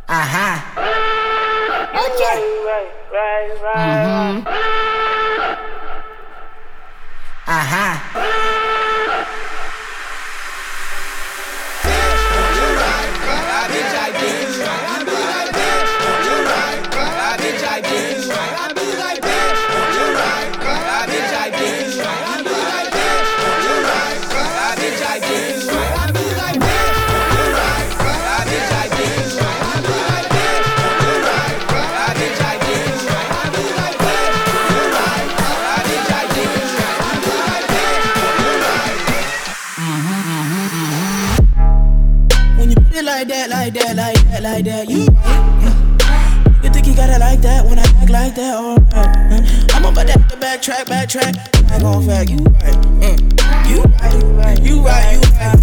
Okay. Like that, you right. You think you got it like that when I act like that, alright. I'm about to backtrack. I gon' fact, you right. You right.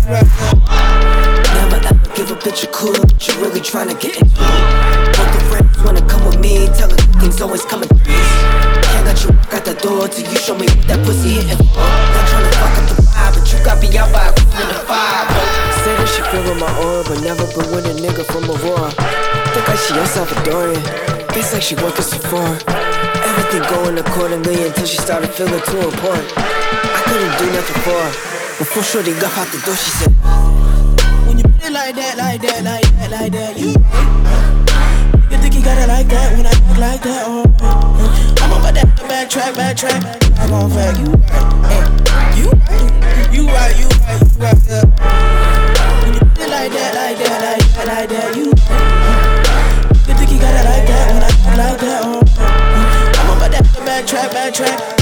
Never ever give a bitch a cool, but you really tryna get into it. Both the friends wanna come with me, tell her things always coming threes. Can't let you walk out the door till you show me what that pussy hitting for. Not tryna fuck up the vibe, but you got me out by a in the five. Say that she feelin' my aura, but never been with a nigga from Aurora. Think like she El Salvadorian, face like she working Sephora. Everything going accordingly until she started feeling too important. I couldn't do nothing for her. Before shorty got out the door, she said, when you put it like that, you right. You think you got it like that when I act like that, alright. I'm about to backtrack. I gon' fact, you right. You right. When you put it like that, you think you got it like that when I act like that, alright. I'm about to backtrack.